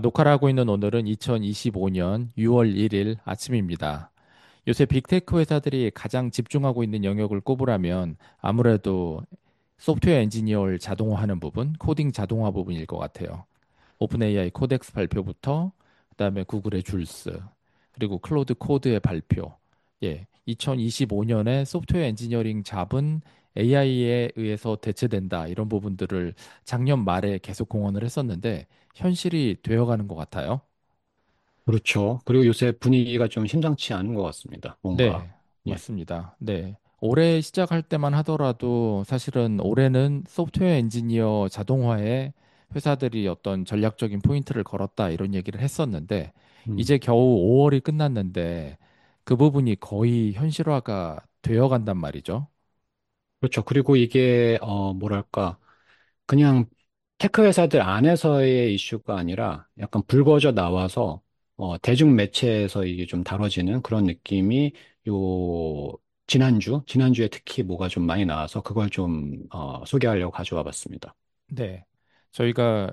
녹화를 하고 있는 오늘은 2025년 6월 1일 아침입니다. 요새 빅테크 회사들이 가장 집중하고 있는 영역을 꼽으라면 아무래도 소프트웨어 엔지니어를 자동화하는 부분, 코딩 자동화 부분일 것 같아요. 오픈 AI 코덱스 발표부터 그다음에 구글의 줄스, 그리고 클로드 코드의 발표. 예, 2025년에 소프트웨어 엔지니어링 잡은 AI에 의해서 대체된다. 이런 부분들을 작년 말에 계속 공언을 했었는데 현실이 되어가는 것 같아요. 그렇죠. 그리고 요새 분위기가 좀 심상치 않은 것 같습니다. 뭔가. 네, 예. 맞습니다. 네. 올해 시작할 때만 하더라도 사실은 올해는 소프트웨어 엔지니어 자동화에 회사들이 어떤 전략적인 포인트를 걸었다 이런 얘기를 했었는데 음. 이제 겨우 5월이 끝났는데 그 부분이 거의 현실화가 되어 간단 말이죠. 그렇죠. 그리고 이게, 뭐랄까. 그냥 테크 회사들 안에서의 이슈가 아니라 약간 불거져 나와서, 대중 매체에서 이게 좀 다뤄지는 그런 느낌이 요, 지난주에 특히 뭐가 좀 많이 나와서 그걸 좀, 소개하려고 가져와 봤습니다. 네. 저희가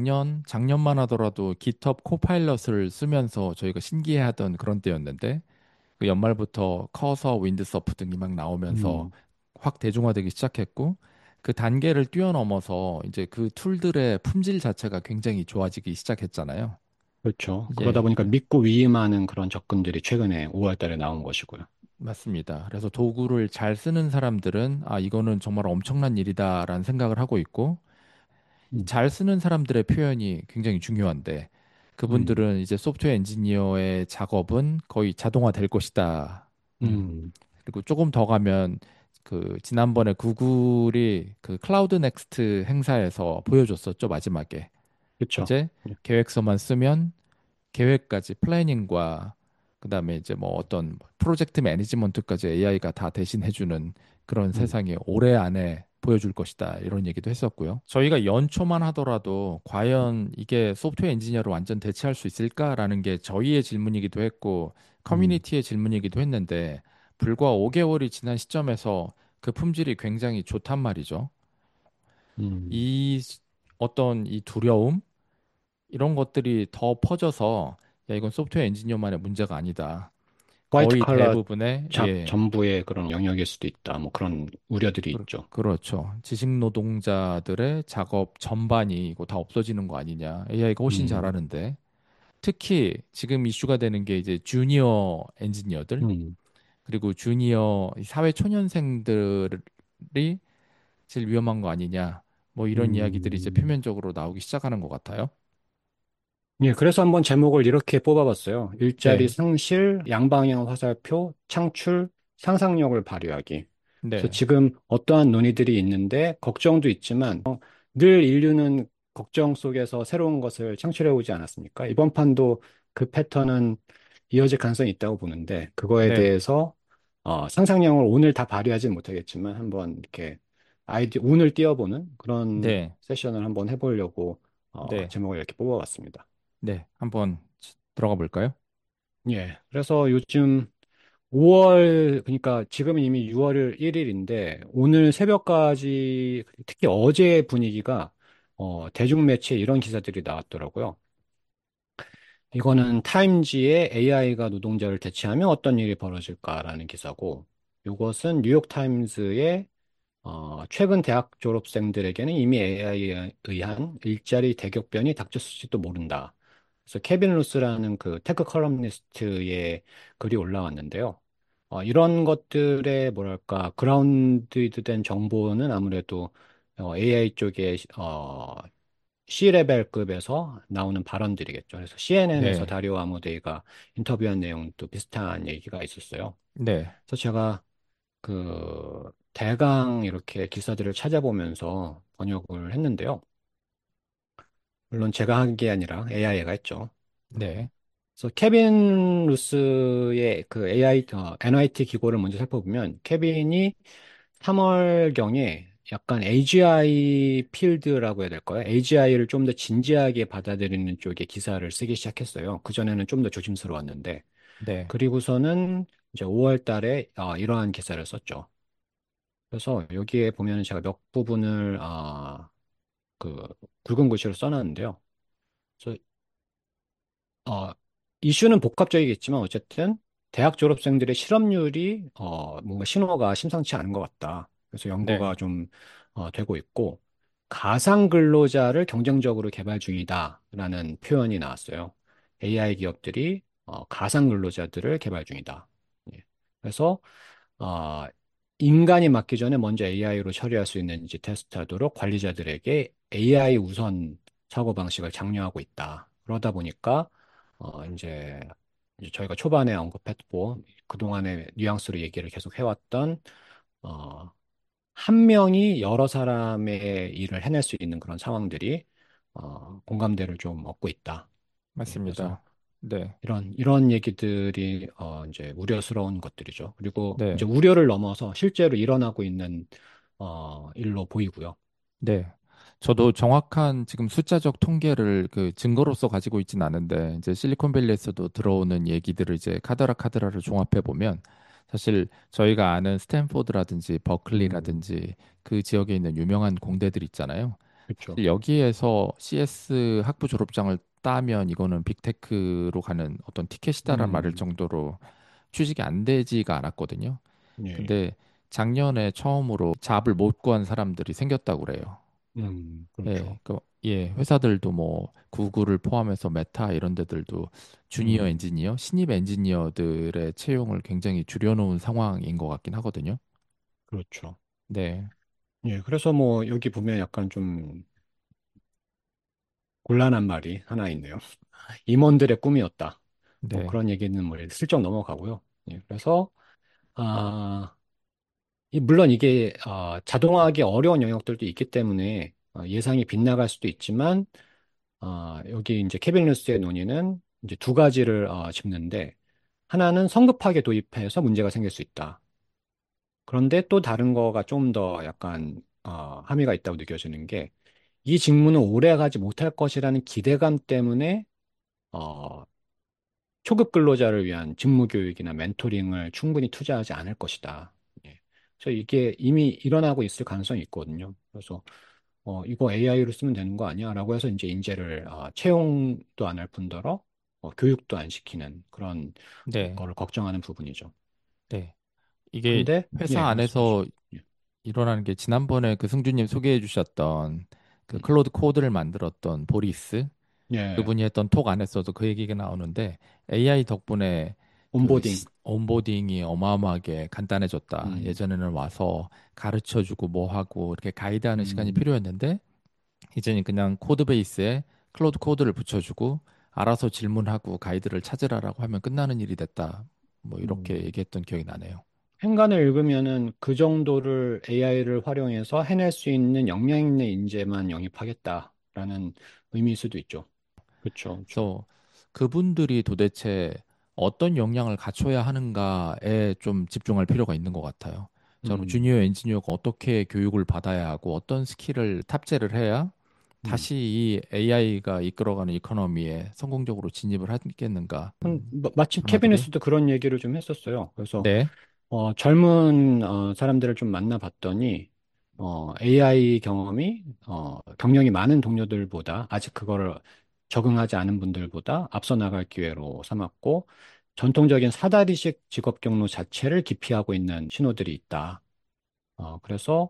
작년만 하더라도 GitHub 코파일럿을 쓰면서 저희가 신기해하던 그런 때였는데 그 연말부터 커서, 윈드서프 등이 막 나오면서 음. 확 대중화되기 시작했고 그 단계를 뛰어넘어서 이제 그 툴들의 품질 자체가 굉장히 좋아지기 시작했잖아요. 그렇죠. 그러다 예, 보니까 믿고 위임하는 그런 접근들이 최근에 5월 달에 나온 것이고요. 맞습니다. 그래서 도구를 잘 쓰는 사람들은 아, 이거는 정말 엄청난 일이다라는 생각을 하고 있고 음. 잘 쓰는 사람들의 표현이 굉장히 중요한데 음. 그분들은 이제 소프트웨어 엔지니어의 작업은 거의 자동화될 것이다. 음. 그리고 조금 더 가면 그 지난번에 구글이 그 클라우드 넥스트 행사에서 보여줬었죠, 마지막에. 그렇죠. 이제 계획서만 쓰면 계획까지 플래닝과 그다음에 이제 뭐 어떤 프로젝트 매니지먼트까지 AI가 다 대신해주는 그런 음. 세상이 올해 안에 보여줄 것이다. 이런 얘기도 했었고요. 저희가 연초만 하더라도 과연 이게 소프트웨어 엔지니어를 완전 대체할 수 있을까라는 게 저희의 질문이기도 했고 음. 커뮤니티의 질문이기도 했는데 불과 5개월이 지난 시점에서 그 품질이 굉장히 좋단 말이죠. 음. 이 어떤 이 두려움 이런 것들이 더 퍼져서 야 이건 소프트웨어 엔지니어만의 문제가 아니다. 화이트 거의 칼라 대부분의 잡 전부의 그런 영역일 수도 있다. 뭐 그런 우려들이 있죠. 그렇죠. 지식 노동자들의 작업 전반이 이거 다 없어지는 거 아니냐. AI가 훨씬 음. 잘하는데 특히 지금 이슈가 되는 게 이제 주니어 엔지니어들 음. 그리고 주니어 이 사회 초년생들이 제일 위험한 거 아니냐. 뭐 이런 이야기들이 이제 음. 표면적으로 나오기 시작하는 것 같아요. 예, 그래서 한번 제목을 이렇게 뽑아봤어요. 일자리 네, 상실, 양방향 화살표, 창출, 상상력을 발휘하기. 그래서 네, 지금 어떠한 논의들이 있는데 걱정도 있지만 늘 인류는 걱정 속에서 새로운 것을 창출해 오지 않았습니까? 이번 판도 그 패턴은 이어질 가능성이 있다고 보는데 그거에 네, 대해서 상상력을 오늘 다 발휘하지는 못하겠지만 한번 이렇게 운을 띄워보는 그런 네, 세션을 한번 해보려고 네, 제목을 이렇게 뽑아봤습니다. 네. 한번 들어가 볼까요? 예. 그래서 요즘 5월, 그러니까 지금은 이미 6월 1일인데, 오늘 새벽까지, 특히 어제 분위기가, 대중매체에 이런 기사들이 나왔더라고요. 이거는 타임지에 AI가 노동자를 대체하면 어떤 일이 벌어질까라는 기사고, 이것은 뉴욕타임즈의 최근 대학 졸업생들에게는 이미 AI에 의한 일자리 대격변이 닥쳤을지도 모른다. 그래서 케빈 루스라는 그 테크 컬럼니스트의 글이 올라왔는데요. 이런 것들의 뭐랄까 그라운드된 정보는 아무래도 AI 쪽에 C레벨급에서 나오는 발언들이겠죠. 그래서 CNN에서 네, 다리오 아모데이가 인터뷰한 내용도 비슷한 얘기가 있었어요. 네, 그래서 제가 그 대강 이렇게 기사들을 찾아보면서 번역을 했는데요. 물론 제가 한 게 아니라 AI가 했죠. 네, 그래서 케빈 루스의 그 AI, NYT 기고를 먼저 살펴보면 케빈이 3월경에 약간 AGI 필드라고 해야 될까요? AGI를 좀 더 진지하게 받아들이는 쪽의 기사를 쓰기 시작했어요. 그전에는 좀 더 조심스러웠는데. 네, 그리고서는 이제 5월 달에 이러한 기사를 썼죠. 그래서 여기에 보면 제가 몇 부분을 그 굵은 글씨로 써놨는데요. 어, 이슈는 복합적이겠지만 어쨌든 대학 졸업생들의 실업률이 뭔가 신호가 심상치 않은 것 같다. 그래서 네, 연구가 좀 되고 있고 가상 근로자를 경쟁적으로 개발 중이다라는 표현이 나왔어요. AI 기업들이 가상 근로자들을 개발 중이다. 예. 그래서 어, 인간이 맡기 전에 먼저 AI로 처리할 수 있는지 테스트하도록 관리자들에게 AI 우선 사고방식을 장려하고 있다. 그러다 보니까 이제 저희가 초반에 언급했고 그동안의 뉘앙스로 얘기를 계속 해왔던 어, 한 명이 여러 사람의 일을 해낼 수 있는 그런 상황들이 공감대를 좀 얻고 있다. 예, 그래서 맞습니다. 네, 이런 얘기들이 이제 우려스러운 것들이죠. 그리고 이제 네, 우려를 넘어서 실제로 일어나고 있는 일로 보이고요. 네. 저도 정확한 지금 숫자적 통계를 그 증거로서 가지고 있진 않은데, 이제 실리콘밸리에서도 들어오는 얘기들을 이제 카드라 카드라를 종합해 보면, 사실 저희가 아는 스탠포드라든지 음, 버클리라든지 그 지역에 있는 유명한 공대들 있잖아요. 그렇죠. 사실 여기에서 CS 학부 졸업장을 따면 이거는 빅테크로 가는 어떤 티켓이다라는 말을 음, 정도로 취직이 안 되지가 않았거든요. 예, 근데 작년에 처음으로 잡을 못 구한 사람들이 생겼다고 그래요. 예, 그렇죠. 회사들도 뭐 구글을 포함해서 메타 이런 데들도 주니어 음, 엔지니어, 신입 엔지니어들의 채용을 굉장히 줄여놓은 상황인 것 같긴 하거든요. 그렇죠. 네, 예, 그래서 뭐 여기 보면 약간 좀 곤란한 말이 하나 있네요. 임원들의 꿈이었다. 뭐 네, 그런 얘기는 뭐 슬쩍 넘어가고요. 예, 그래서 아, 물론 이게 자동화하기 어려운 영역들도 있기 때문에 예상이 빗나갈 수도 있지만 여기 이제 케빈 루스의 논의는 이제 두 가지를 짚는데 하나는 성급하게 도입해서 문제가 생길 수 있다. 그런데 또 다른 거가 좀 더 약간 함의가 있다고 느껴지는 게 이 직무는 오래 가지 못할 것이라는 기대감 때문에 어, 초급 근로자를 위한 직무 교육이나 멘토링을 충분히 투자하지 않을 것이다. 예. 그래서 이게 이미 일어나고 있을 가능성이 있거든요. 그래서 이거 AI로 쓰면 되는 거 아니야? 라고 해서 이제 인재를 채용도 안 할 뿐더러 교육도 안 시키는 그런 네, 거를 걱정하는 부분이죠. 네. 이게 근데 회사 예, 말씀해 안에서 주시죠. 예. 일어나는 게 지난번에 그 승주님 소개해 주셨던 그 음, 클로드 코드를 만들었던 보리스 예, 그분이 했던 톡 안에서도 그 얘기가 나오는데 AI 덕분에 그 온보딩. 온보딩이 어마어마하게 간단해졌다. 음, 예전에는 와서 가르쳐 주고 뭐 하고 이렇게 가이드하는 시간이 음, 필요했는데 이제는 그냥 코드 베이스에 클로드 코드를 붙여주고 알아서 질문하고 가이드를 찾으라라고 하면 끝나는 일이 됐다. 뭐 이렇게 음. 얘기했던 기억이 나네요. 행간을 읽으면은 그 정도를 AI를 활용해서 해낼 수 있는 역량 있는 인재만 영입하겠다라는 의미일 수도 있죠. 그렇죠, 그렇죠. 그래서 그분들이 도대체 어떤 역량을 갖춰야 하는가에 좀 집중할 필요가 있는 것 같아요. 저는 음, 주니어 엔지니어가 어떻게 교육을 받아야 하고 어떤 스킬을 탑재를 해야 음. 다시 이 AI가 이끌어가는 이코노미에 성공적으로 진입을 하겠는가. 마침 변화들이. 캐비넷도 그런 얘기를 좀 했었어요. 그래서 네, 젊은 사람들을 좀 만나봤더니 AI 경험이 경력이 많은 동료들보다 아직 그거를 적응하지 않은 분들보다 앞서 나갈 기회로 삼았고 전통적인 사다리식 직업 경로 자체를 기피하고 있는 신호들이 있다. 그래서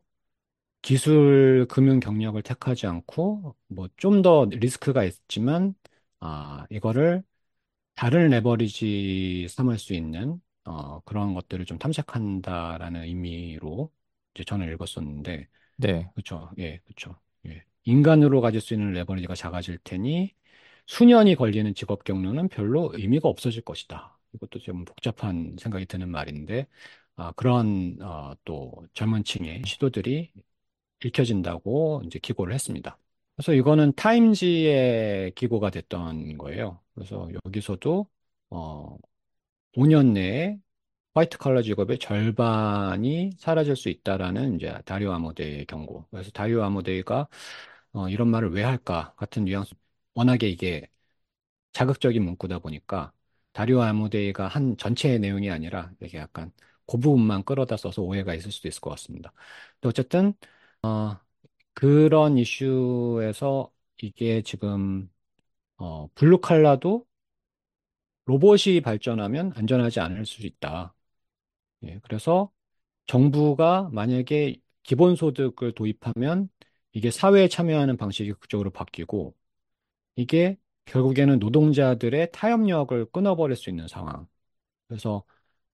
기술 금융 경력을 택하지 않고 뭐 좀 더 리스크가 있지만 이거를 다른 레버리지 삼을 수 있는 그런 것들을 좀 탐색한다라는 의미로 이제 저는 읽었었는데, 네, 그렇죠. 예, 그렇죠. 예. 인간으로 가질 수 있는 레버리지가 작아질 테니 수년이 걸리는 직업 경로는 별로 의미가 없어질 것이다. 이것도 좀 복잡한 생각이 드는 말인데, 그런 또 젊은 층의 시도들이 읽혀진다고 이제 기고를 했습니다. 그래서 이거는 타임지의 기고가 됐던 거예요. 그래서 여기서도 어, 5년 내에 화이트 칼라 직업의 절반이 사라질 수 있다라는 이제 다리오 아모데이의 경고. 그래서 다리오 아모데이가 이런 말을 왜 할까 같은 뉘앙스. 워낙에 이게 자극적인 문구다 보니까 다리오 아모데이가 한 전체의 내용이 아니라 이게 약간 그 부분만 끌어다 써서 오해가 있을 수도 있을 것 같습니다. 근데 어쨌든 그런 이슈에서 이게 지금 블루 칼라도 로봇이 발전하면 안전하지 않을 수 있다. 예, 그래서 정부가 만약에 기본소득을 도입하면 이게 사회에 참여하는 방식이 극적으로 바뀌고 이게 결국에는 노동자들의 타협력을 끊어버릴 수 있는 상황. 그래서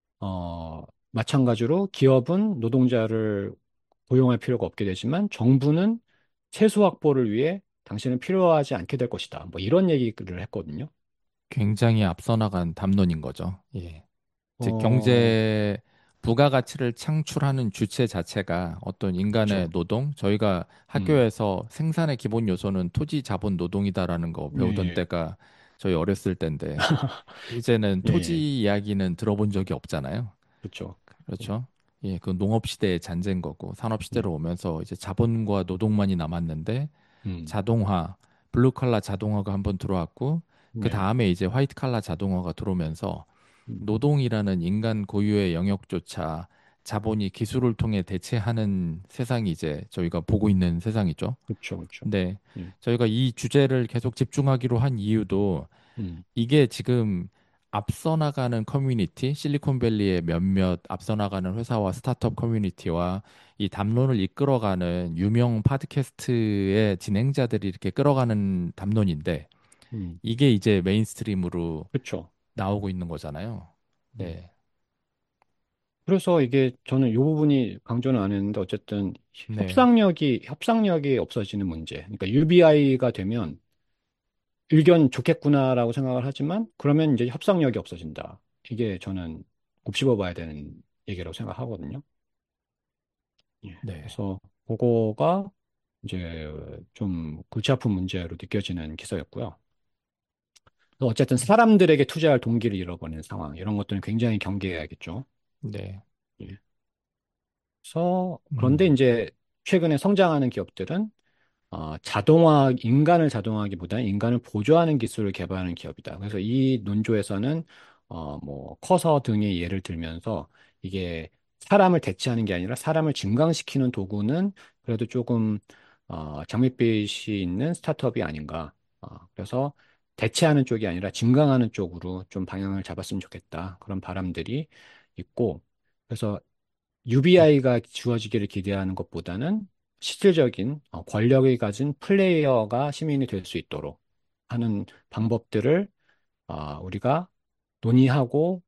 마찬가지로 기업은 노동자를 고용할 필요가 없게 되지만 정부는 세수 확보를 위해 당신은 필요하지 않게 될 것이다. 뭐 이런 얘기를 했거든요. 굉장히 앞서 나간 담론인 거죠. 예. 즉 어, 경제 부가가치를 창출하는 주체 자체가 어떤 인간의 그렇죠. 노동, 저희가 음, 학교에서 생산의 기본 요소는 토지, 자본, 노동이다라는 거 예, 배우던 예, 때가 저희 어렸을 때인데 이제는 예, 예. 토지 이야기는 들어본 적이 없잖아요. 그렇죠. 예, 그렇죠? 예, 그 농업 시대의 잔재인 거고 산업 시대로 음, 오면서 이제 자본과 노동만이 남았는데 음, 자동화, 블루 칼라 자동화가 한번 들어왔고 그 네, 다음에 이제 화이트 칼라 자동화가 들어오면서 음, 노동이라는 인간 고유의 영역조차 자본이 기술을 통해 대체하는 세상이 이제 저희가 보고 있는 세상이죠. 그렇죠, 그렇죠. 근데 예, 저희가 이 주제를 계속 집중하기로 한 이유도 음, 이게 지금 앞서 나가는 커뮤니티, 실리콘밸리의 몇몇 앞서 나가는 회사와 스타트업 커뮤니티와 이 담론을 이끌어가는 유명 팟캐스트의 진행자들이 이렇게 끌어가는 담론인데 음, 이게 이제 메인스트림으로 그렇죠. 나오고 있는 거잖아요. 음. 네. 그래서 이게 저는 이 부분이 강조는 안 했는데 어쨌든 네. 협상력이 없어지는 문제. 그러니까 UBI가 되면 의견 좋겠구나라고 생각을 하지만 그러면 이제 협상력이 없어진다. 이게 저는 곱씹어 봐야 되는 얘기라고 생각하거든요. 예. 네. 그래서 그거가 이제 좀 골치 아픈 문제로 느껴지는 기사였고요. 그래서 어쨌든 사람들에게 투자할 동기를 잃어버리는 상황, 이런 것들은 굉장히 경계해야겠죠. 네. 예. 그래서 그런데 음. 이제 최근에 성장하는 기업들은 인간을 자동화하기보다는 인간을 보조하는 기술을 개발하는 기업이다. 그래서 이 논조에서는, 뭐, 커서 등의 예를 들면서 이게 사람을 대체하는 게 아니라 사람을 증강시키는 도구는 그래도 조금, 장밋빛이 있는 스타트업이 아닌가. 그래서 대체하는 쪽이 아니라 증강하는 쪽으로 좀 방향을 잡았으면 좋겠다. 그런 바람들이 있고, 그래서 UBI가 주어지기를 기대하는 것보다는 실질적인 권력을 가진 플레이어가 시민이 될 수 있도록 하는 방법들을 우리가 논의하고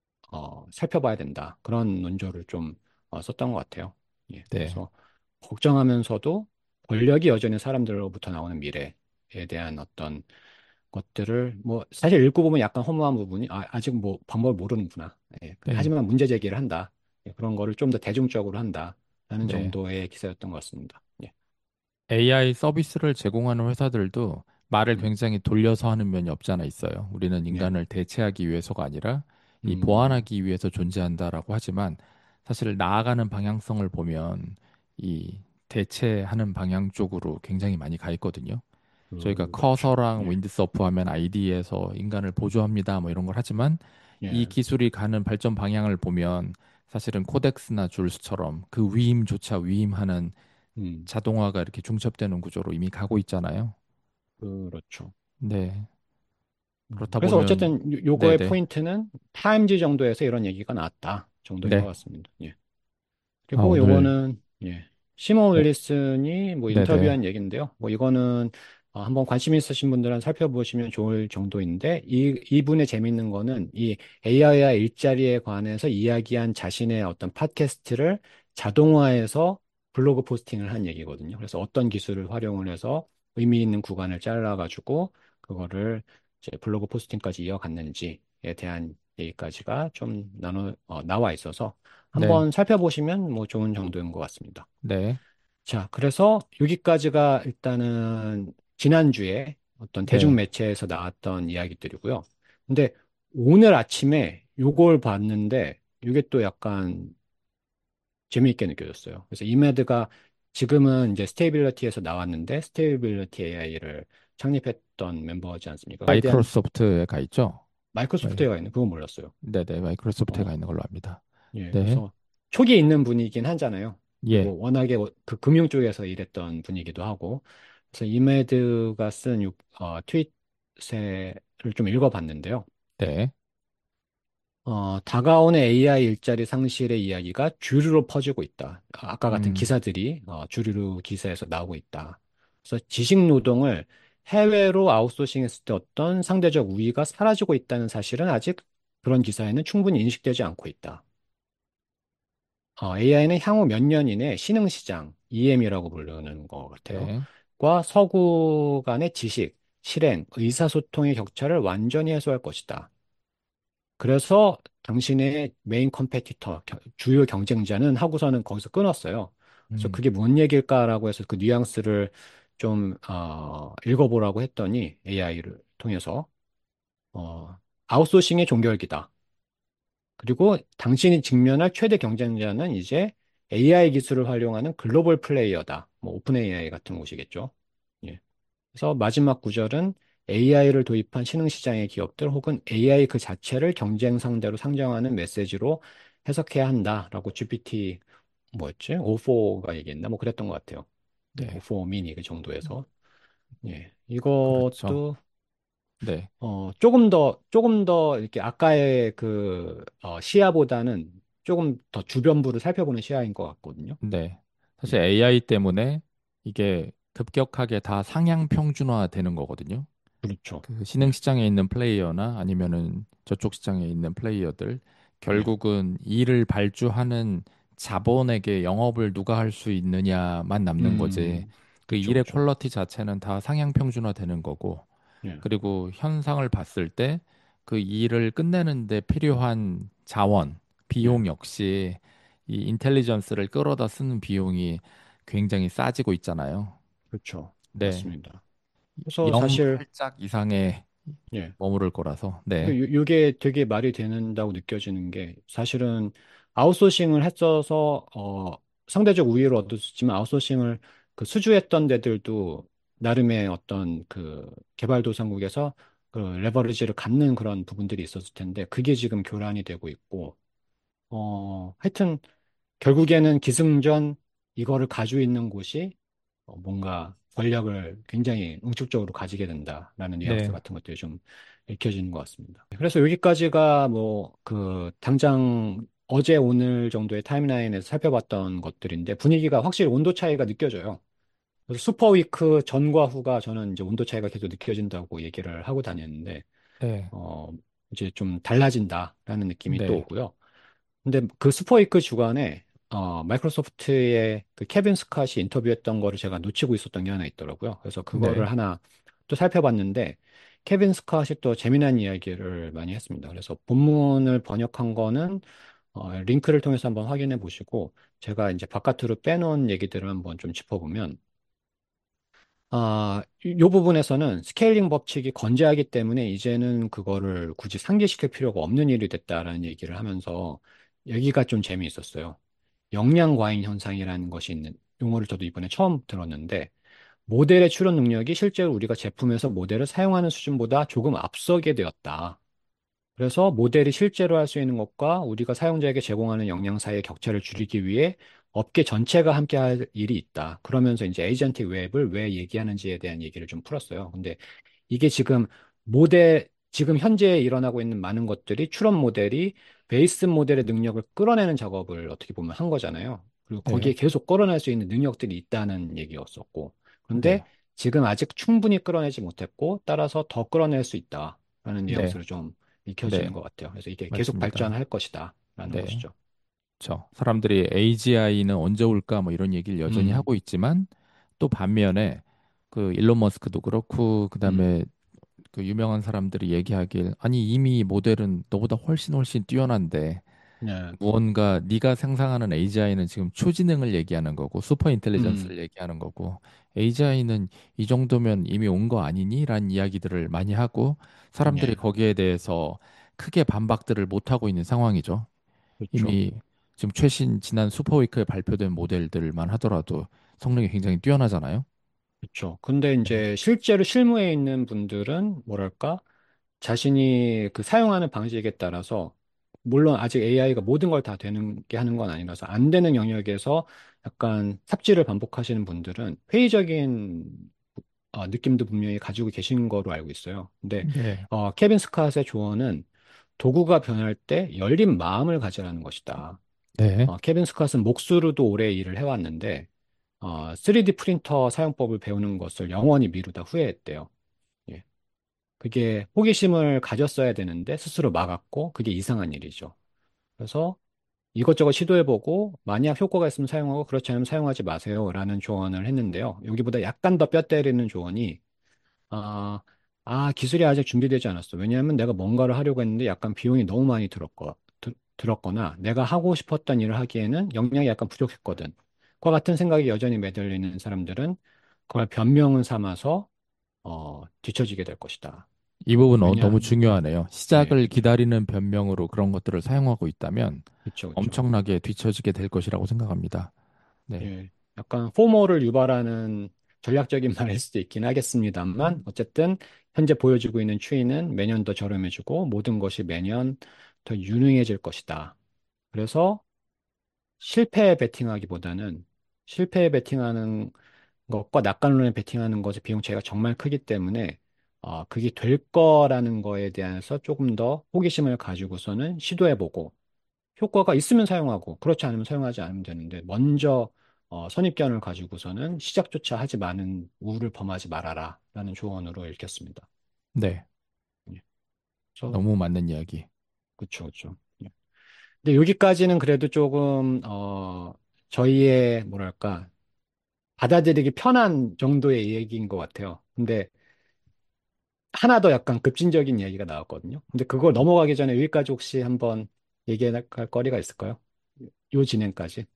살펴봐야 된다. 그런 논조를 좀 썼던 것 같아요. 예, 네. 그래서 걱정하면서도 권력이 여전히 사람들로부터 나오는 미래에 대한 어떤 것들을 뭐 사실 읽고 보면 약간 허무한 부분이 아직 뭐 방법을 모르는구나. 예, 근데 네. 하지만 문제 제기를 한다. 예, 그런 거를 좀 더 대중적으로 한다라는 네. 정도의 기사였던 것 같습니다. 예, AI 서비스를 제공하는 회사들도 말을 음, 굉장히 돌려서 하는 면이 없지 않아 있어요. 우리는 예, 인간을 대체하기 위해서가 아니라 이 음, 보완하기 위해서 존재한다라고 하지만 사실 나아가는 방향성을 보면 이 대체하는 방향 쪽으로 굉장히 많이 가 있거든요. 저희가 그렇죠. 커서랑 예, 윈드서프 하면 ID에서 인간을 보조합니다. 뭐 이런 걸 하지만 이 예, 기술이 가는 발전 방향을 보면 사실은 코덱스나 줄스처럼 그 위임조차 위임하는 음, 자동화가 이렇게 중첩되는 구조로 이미 가고 있잖아요. 그렇죠. 네. 그렇다 그래서 보면 어쨌든 요거의 네네. 포인트는 타임지 정도에서 이런 얘기가 나왔다 정도인 것 네. 같습니다. 예. 아, 그리고 오늘 요거는 예. 시몬 어, 윌리슨이 뭐 네네. 인터뷰한 얘기인데요. 뭐 이거는 한번 관심 있으신 분들은 살펴보시면 좋을 정도인데 이분의 재밌는 거는 이 AI와 일자리에 관해서 이야기한 자신의 어떤 팟캐스트를 자동화해서 블로그 포스팅을 한 얘기거든요. 그래서 어떤 기술을 활용을 해서 의미 있는 구간을 잘라가지고 그거를 이제 블로그 포스팅까지 이어갔는지에 대한 얘기까지가 좀 나와 있어서 네. 한번 살펴보시면 뭐 좋은 정도인 것 같습니다. 네. 자, 그래서 여기까지가 일단은 지난주에 어떤 네. 대중매체에서 나왔던 이야기들이고요. 근데 오늘 아침에 요걸 봤는데 이게 또 약간 재미있게 느껴졌어요. 그래서 이메드가 지금은 이제 스테이빌리티에서 나왔는데 스테이빌리티 AI를 창립했던 멤버지 않습니까? 그거에 대한 마이크로소프트에 가 있죠? 네. 마이크로소프트가 있는 그건 몰랐어요. 네네. 마이크로소프트에 가 어, 있는 걸로 압니다. 예, 네. 그래서 초기에 있는 분이긴 하잖아요. 예. 그리고 워낙에 그 금융 쪽에서 일했던 분이기도 하고, 그래서 이메드가 쓴 트윗을 좀 읽어봤는데요. 네. 다가오는 AI 일자리 상실의 이야기가 주류로 퍼지고 있다. 아까 같은 음, 기사들이 주류 기사에서 나오고 있다. 그래서 지식 노동을 해외로 아웃소싱했을 때 어떤 상대적 우위가 사라지고 있다는 사실은 아직 그런 기사에는 충분히 인식되지 않고 있다. AI는 향후 몇 년 이내 신흥시장, EM이라고 부르는 것 같아요. 네. 과 서구 간의 지식, 실행, 의사소통의 격차를 완전히 해소할 것이다. 그래서 당신의 메인 컴페티터, 주요 경쟁자는 하고서는 거기서 끊었어요. 그래서 음, 그게 뭔 얘기일까라고 해서 그 뉘앙스를 좀, 읽어보라고 했더니 AI를 통해서, 아웃소싱의 종결기다. 그리고 당신이 직면할 최대 경쟁자는 이제 AI 기술을 활용하는 글로벌 플레이어다. 뭐 오픈 AI 같은 곳이겠죠. 예. 그래서 마지막 구절은 AI를 도입한 신흥시장의 기업들 혹은 AI 그 자체를 경쟁 상대로 상정하는 메시지로 해석해야 한다라고 GPT 뭐였지? O4가 얘기했나? 뭐 그랬던 것 같아요. 네. O4 미니 그 정도에서. 예. 그렇죠. 이것도 네. 조금 더 이렇게 아까의 그 시야보다는 조금 더 주변부를 살펴보는 시야인 것 같거든요. 네. 사실 예. AI 때문에 이게 급격하게 다 상향 평준화 되는 거거든요. 그렇죠. 그 예. 신흥 시장에 있는 플레이어나 아니면은 저쪽 시장에 있는 플레이어들 예. 결국은 이를 발주하는 자본에게 영업을 누가 할 수 있느냐만 남는 거지. 그 그렇죠, 일의 그렇죠. 퀄리티 자체는 다 상향 평준화 되는 거고. 예. 그리고 현상을 봤을 때 그 일을 끝내는데 필요한 자원, 예. 비용 역시 이 인텔리전스를 끌어다 쓰는 비용이 굉장히 싸지고 있잖아요. 그렇죠. 네. 맞습니다. 그래서 0 사실 살짝 이상의 예. 머무를 거라서. 네. 이게 되게 말이 되는다고 느껴지는 게 사실은 아웃소싱을 했어서 상대적 우위를 얻었지만 아웃소싱을 그 수주했던 데들도 나름의 어떤 그 개발도상국에서 그 레버리지를 갖는 그런 부분들이 있었을 텐데 그게 지금 교란이 되고 있고 하여튼 결국에는 기승전 이거를 가지고 있는 곳이 뭔가 권력을 굉장히 응축적으로 가지게 된다라는 뉘앙스 네. 같은 것들이 좀 읽혀지는 것 같습니다. 그래서 여기까지가 뭐 그 당장 어제 오늘 정도의 타임라인에서 살펴봤던 것들인데 분위기가 확실히 온도 차이가 느껴져요. 그래서 슈퍼위크 전과 후가 저는 이제 온도 차이가 계속 느껴진다고 얘기를 하고 다녔는데 네. 어 이제 좀 달라진다라는 느낌이 또 네. 오고요. 근데 그 슈퍼위크 주간에 마이크로소프트의 그 케빈 스캇이 인터뷰했던 거를 제가 놓치고 있었던 게 하나 있더라고요. 그래서 그거를 네. 하나 또 살펴봤는데 케빈 스캇이 또 재미난 이야기를 많이 했습니다. 그래서 본문을 번역한 거는 링크를 통해서 한번 확인해 보시고 제가 이제 바깥으로 빼놓은 얘기들을 한번 좀 짚어보면 요 부분에서는 스케일링 법칙이 건재하기 때문에 이제는 그거를 굳이 상기시킬 필요가 없는 일이 됐다라는 얘기를 하면서 여기가 좀 재미있었어요. 역량 과잉 현상이라는 것이 있는 용어를 저도 이번에 처음 들었는데 모델의 추론 능력이 실제로 우리가 제품에서 모델을 사용하는 수준보다 조금 앞서게 되었다. 그래서 모델이 실제로 할 수 있는 것과 우리가 사용자에게 제공하는 역량 사이의 격차를 줄이기 위해 업계 전체가 함께 할 일이 있다. 그러면서 이제 에이전틱 웹을 왜 얘기하는지에 대한 얘기를 좀 풀었어요. 근데 이게 지금 지금 현재 일어나고 있는 많은 것들이 추론 모델이 베이스 모델의 능력을 끌어내는 작업을 어떻게 보면 한 거잖아요. 그리고 거기에 네. 계속 끌어낼 수 있는 능력들이 있다는 얘기였었고. 그런데 네. 지금 아직 충분히 끌어내지 못했고, 따라서 더 끌어낼 수 있다라는 네. 뉘앙스를 좀 익혀지는 네. 것 같아요. 그래서 이게 계속 맞습니다. 발전할 것이다. 라는 네. 것이죠. 사람들이 AGI는 언제 올까 뭐 이런 얘기를 여전히 음, 하고 있지만 또 반면에 그 일론 머스크도 그렇고 음, 그다음에 그 유명한 사람들이 얘기하길 아니 이미 모델은 너보다 훨씬 뛰어난데 네, 무언가 네가 상상하는 AGI는 지금 초지능을 얘기하는 거고 슈퍼 음, 인텔리전스를 얘기하는 거고 AGI는 이 정도면 이미 온 거 아니니? 라는 이야기들을 많이 하고 사람들이 예, 거기에 대해서 크게 반박들을 못 하고 있는 상황이죠. 그렇죠. 이미 지금 최신 지난 슈퍼위크에 발표된 모델들만 하더라도 성능이 굉장히 뛰어나잖아요. 그렇죠. 근데 네. 이제 실제로 실무에 있는 분들은 뭐랄까? 자신이 그 사용하는 방식에 따라서 물론 아직 AI가 모든 걸 다 되는 게 하는 건 아니라서 안 되는 영역에서 약간 삽질을 반복하시는 분들은 회의적인 느낌도 분명히 가지고 계신 거로 알고 있어요. 근데 네. 케빈 스캇의 조언은 도구가 변할 때 열린 마음을 가지라는 것이다. 네. 케빈 스캇은 목수로도 오래 일을 해왔는데 3D 프린터 사용법을 배우는 것을 영원히 미루다 후회했대요. 예. 그게 호기심을 가졌어야 되는데 스스로 막았고 그게 이상한 일이죠. 그래서 이것저것 시도해보고 만약 효과가 있으면 사용하고 그렇지 않으면 사용하지 마세요라는 조언을 했는데요. 여기보다 약간 더 뼈 때리는 조언이 아, 기술이 아직 준비되지 않았어. 왜냐하면 내가 뭔가를 하려고 했는데 약간 비용이 너무 많이 들었거나 내가 하고 싶었던 일을 하기에는 역량이 약간 부족했거든. 그와 같은 생각이 여전히 매달리는 사람들은 그걸 변명을 삼아서 뒤처지게 될 것이다. 이 부분은 너무 왜냐하면, 중요하네요. 예, 시작을 기다리는 변명으로 그런 것들을 사용하고 있다면 그쵸, 그쵸. 엄청나게 뒤처지게 될 것이라고 생각합니다. 네. 예, 약간 포모를 유발하는 전략적인 말일 수도 있긴 하겠습니다만, 어쨌든 현재 보여지고 있는 추이는 매년 더 저렴해지고 모든 것이 매년 더 유능해질 것이다. 그래서 실패에 베팅하기보다는 실패에 베팅하는 것과 낙관론에 베팅하는 것의 비용 차이가 정말 크기 때문에 그게 될 거라는 거에 대해서 조금 더 호기심을 가지고서는 시도해보고 효과가 있으면 사용하고 그렇지 않으면 사용하지 않으면 되는데 먼저 선입견을 가지고서는 시작조차 하지 마는 우를 범하지 말아라 라는 조언으로 읽혔습니다. 네. 예. 그래서 너무 맞는 이야기. 그쵸 그쵸. 예. 근데 여기까지는 그래도 조금 저희의 뭐랄까 받아들이기 편한 정도의 얘기인 것 같아요. 근데 하나 더 약간 급진적인 얘기가 나왔거든요. 근데 그걸 넘어가기 전에 여기까지 혹시 한번 얘기할 거리가 있을까요? 요 진행까지.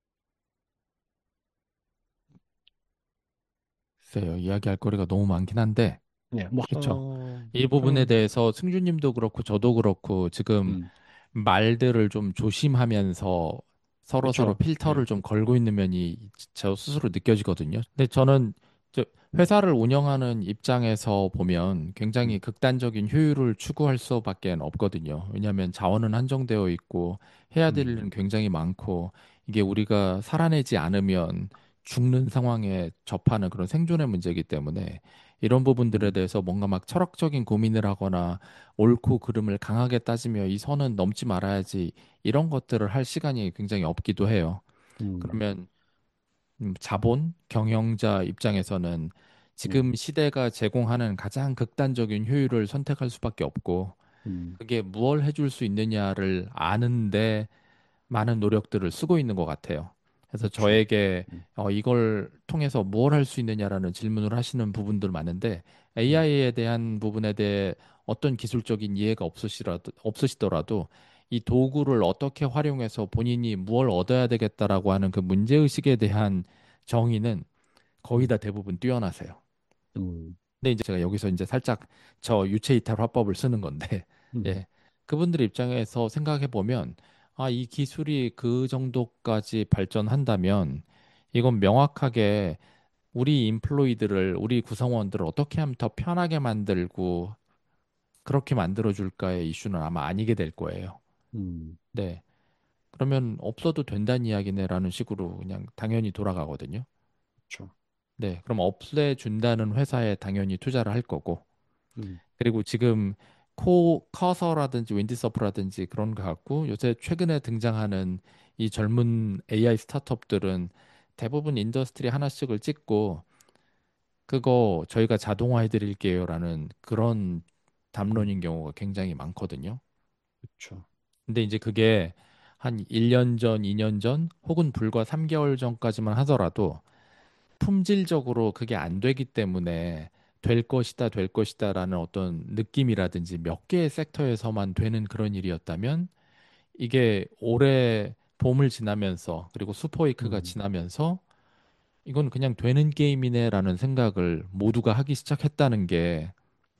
글쎄요. 이야기할 거리가 너무 많긴 한데, 네, 뭐, 그쵸. 이 부분에 한, 대해서 승주님도 그렇고 저도 그렇고 지금 음, 말들을 좀 조심하면서 서로 그쵸. 예, 필터를 좀 걸고 있는 면이 저 스스로 느껴지거든요. 근데 저는 저 회사를 운영하는 입장에서 보면 굉장히 음, 극단적인 효율을 추구할 수밖에 없거든요. 왜냐하면 자원은 한정되어 있고 해야 될 음, 일은 굉장히 많고 이게 우리가 살아내지 않으면 죽는 상황에 접하는 그런 생존의 문제이기 때문에 이런 부분들에 음, 대해서 뭔가 막 철학적인 고민을 하거나 옳고 그름을 강하게 따지며 이 선은 넘지 말아야지 이런 것들을 할 시간이 굉장히 없기도 해요. 음, 그러면 자본, 경영자 입장에서는 네, 지금 시대가 제공하는 가장 극단적인 효율을 선택할 수밖에 없고 음, 그게 무엇을 해줄 수 있느냐를 아는데 많은 노력들을 쓰고 있는 것 같아요. 그래서 그쵸. 저에게 이걸 통해서 뭘 할 수 있느냐라는 질문을 하시는 부분들 많은데 음, AI에 대한 부분에 대해 어떤 기술적인 이해가 없으시더라도 이 도구를 어떻게 활용해서 본인이 뭘 얻어야 되겠다라고 하는 그 문제의식에 대한 정의는 거의 음, 다 대부분 뛰어나세요. 음, 근데 이제 제가 여기서 이제 살짝 저 유체 이탈 화법을 쓰는 건데, 음, 예. 그분들 입장에서 생각해 보면, 이 기술이 그 정도까지 발전한다면, 이건 명확하게 우리 인플로이들을, 우리 구성원들을 어떻게 하면 더 편하게 만들고, 그렇게 만들어줄까의 이슈는 아마 아니게 될 거예요. 음, 네. 그러면 없어도 된다는 이야기네라는 식으로 그냥 당연히 돌아가거든요. 그쵸. 네. 그럼 없애준다는 회사에 당연히 투자를 할 거고, 음, 그리고 지금 커서라든지 윈디서프라든지 그런 거 같고 요새 최근에 등장하는 이 젊은 AI 스타트업들은 대부분 인더스트리 하나씩을 찍고 그거 저희가 자동화해 드릴게요라는 그런 음, 담론인 경우가 굉장히 많거든요. 그쵸. 근데 이제 그게 한 1년 전, 2년 전 혹은 불과 3개월 전까지만 하더라도 품질적으로 그게 안 되기 때문에 될 것이다라는 어떤 느낌이라든지 몇 개의 섹터에서만 되는 그런 일이었다면 이게 올해 봄을 지나면서 그리고 슈퍼위크가 음, 지나면서 이건 그냥 되는 게임이네라는 생각을 모두가 하기 시작했다는 게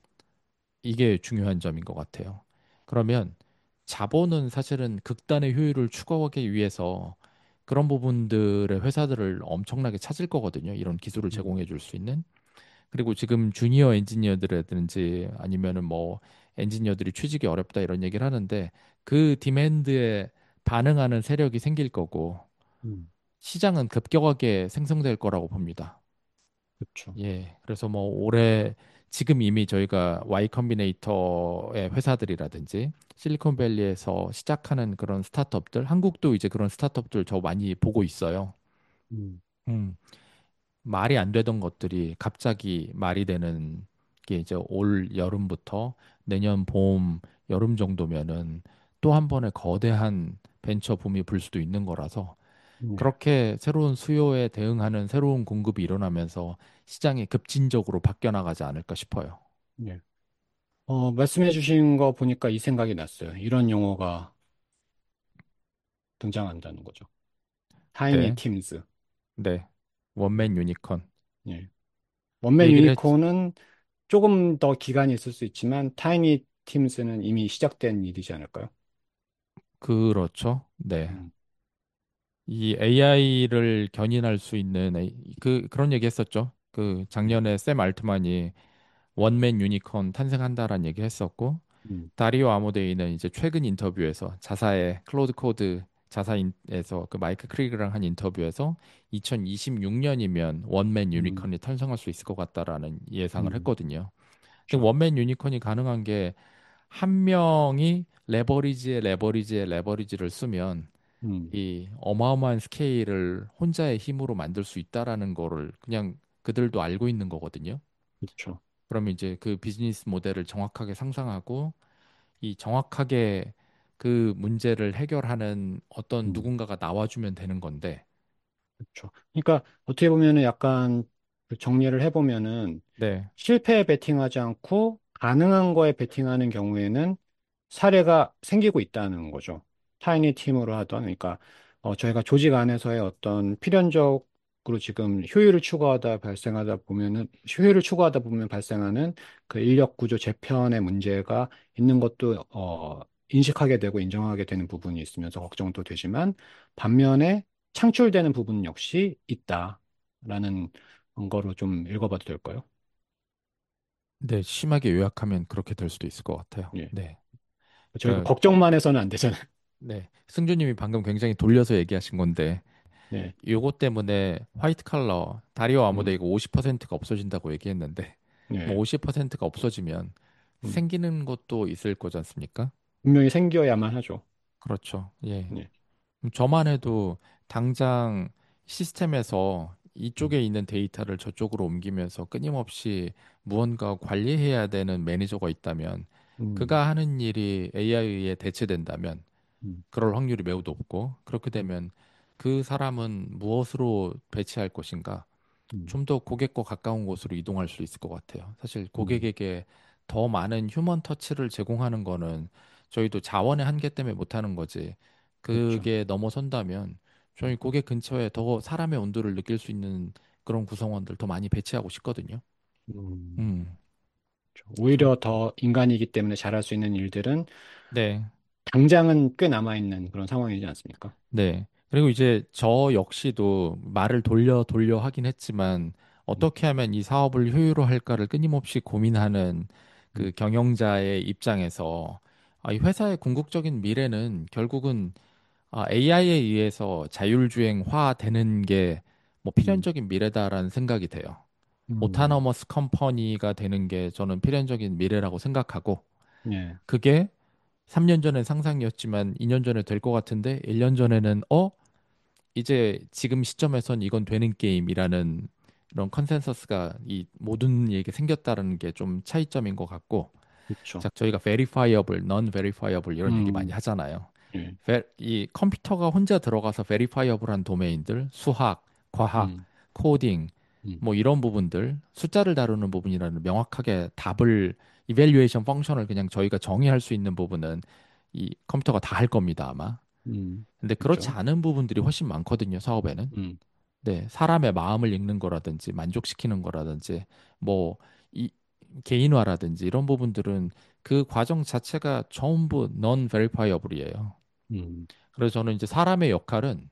이게 중요한 점인 것 같아요. 그러면 자본은 사실은 극단의 효율을 추구하기 위해서 그런 부분들의 회사들을 엄청나게 찾을 거거든요. 이런 기술을 음, 제공해 줄 수 있는. 그리고 지금 주니어 엔지니어들이라든지 아니면은 뭐 엔지니어들이 취직이 어렵다 이런 얘기를 하는데 그 디맨드에 반응하는 세력이 생길 거고 음, 시장은 급격하게 생성될 거라고 봅니다. 그렇죠. 예. 그래서 뭐 올해 지금 이미 저희가 Y 컴비네이터의 회사들이라든지 실리콘밸리에서 시작하는 그런 스타트업들, 한국도 이제 그런 스타트업들 저 많이 보고 있어요. 음, 음. 말이 안 되던 것들이 갑자기 말이 되는 게 이제 올 여름부터 내년 봄, 여름 정도면은 또 한 번의 거대한 벤처 붐이 불 수도 있는 거라서 네, 그렇게 새로운 수요에 대응하는 새로운 공급이 일어나면서 시장이 급진적으로 바뀌어 나가지 않을까 싶어요. 네. 말씀해 주신 거 보니까 이 생각이 났어요. 이런 용어가 등장한다는 거죠. 타이니 네, 팀즈. 네. 원맨 유니콘. 예. 그 원맨 얘기를 유니콘은 조금 더 기간이 있을 수 있지만 타이니 팀즈는 이미 시작된 일이지 않을까요? 그렇죠. 네. 음, 이 AI를 견인할 수 있는 그런 얘기 했었죠. 그 음, 작년에 샘 알트만이 원맨 유니콘 탄생한다라는 얘기 했었고 음, 다리오 아모데이는 이제 최근 인터뷰에서 자사의 클로드 코드 자사에서 그 마이크 크리그랑 한 인터뷰에서 2026년이면 원맨 음, 유니콘이 탄생할 수 있을 것 같다라는 예상을 음, 했거든요. 근데 그렇죠. 원맨 유니콘이 가능한 게 한 명이 레버리지를 쓰면 음, 이 어마어마한 스케일을 혼자의 힘으로 만들 수 있다라는 거를 그냥 그들도 알고 있는 거거든요. 그렇죠. 그러면 이제 그 비즈니스 모델을 정확하게 상상하고 이 정확하게 그 문제를 해결하는 어떤 음, 누군가가 나와주면 되는 건데, 그렇죠. 그러니까 어떻게 보면은 약간 그 정리를 해보면은 네, 실패에 베팅하지 않고 가능한 거에 베팅하는 경우에는 사례가 생기고 있다는 거죠. 타이니 팀으로 하던, 그러니까 저희가 조직 안에서의 어떤 필연적으로 지금 효율을 추구하다 보면 발생하는 그 인력 구조 재편의 문제가 있는 것도 인식하게 되고 인정하게 되는 부분이 있으면서 걱정도 되지만 반면에 창출되는 부분 역시 있다라는 거로 좀 읽어봐도 될까요? 네, 심하게 요약하면 그렇게 될 수도 있을 것 같아요. 예. 네, 저희가 그러니까 걱정만 해서는 안 되잖아요. 네, 승주님이 방금 굉장히 돌려서 얘기하신 건데, 네. 요거 때문에 화이트 칼러 다리오 음, 아모데이가 50%가 없어진다고 얘기했는데, 뭐 네. 50%가 없어지면 음. 생기는 것도 있을 거지 않습니까? 분명히 생겨야만 하죠. 그렇죠. 예. 네. 저만 해도 당장 시스템에서 음, 이쪽에 있는 데이터를 저쪽으로 옮기면서 끊임없이 무언가 관리해야 되는 매니저가 있다면 음, 그가 하는 일이 AI에 대체된다면 음, 그럴 확률이 매우 높고 그렇게 음, 되면 그 사람은 무엇으로 배치할 것인가? 음, 좀 더 고객과 가까운 곳으로 이동할 수 있을 것 같아요. 사실 음, 고객에게 더 많은 휴먼 터치를 제공하는 거는 저희도 자원의 한계 때문에 못하는 거지. 그렇죠. 그게 넘어선다면 저희 음, 고객 근처에 더 사람의 온도를 느낄 수 있는 그런 구성원들 더 많이 배치하고 싶거든요. 음, 음, 그렇죠. 그래서 오히려 더 인간이기 때문에 잘할 수 있는 일들은 네, 당장은 꽤 남아있는 그런 상황이지 않습니까? 네. 그리고 이제 저 역시도 말을 돌려 하긴 했지만 음, 어떻게 하면 이 사업을 효율화할까를 끊임없이 고민하는 그 음, 경영자의 입장에서 이 회사의 궁극적인 미래는 결국은 AI에 의해서 자율주행화 되는 게 뭐 음, 필연적인 미래다라는 생각이 돼요. 음, 오타너머스 컴퍼니가 되는 게 저는 필연적인 미래라고 생각하고 예, 그게 3년 전엔 상상이었지만 2년 전에 될 것 같은데 1년 전에는 이제 지금 시점에선 이건 되는 게임이라는 이런 컨센서스가 이 모든 얘기에 생겼다는 게 좀 차이점인 것 같고, 그렇죠. 자, 저희가 verifiable, non-verifiable 이런 얘기 많이 음, 하잖아요. 예, 이 컴퓨터가 혼자 들어가서 verifable한 도메인들, 수학, 과학, 음, 코딩, 음, 뭐 이런 부분들, 숫자를 다루는 부분이라는 명확하게 답을 이밸류에이션 펑션을 그냥 저희가 정의할 수 있는 부분은 이 컴퓨터가 다 할 겁니다, 아마. 근데 그렇지 그렇죠. 않은 부분들이 훨씬 많거든요, 사업에는. 음, 네, 사람의 마음을 읽는 거라든지 만족시키는 거라든지 뭐 이 개인화라든지 이런 부분들은 그 과정 자체가 전부 non verifiable이에요. 음, 그래서 저는 이제 사람의 역할은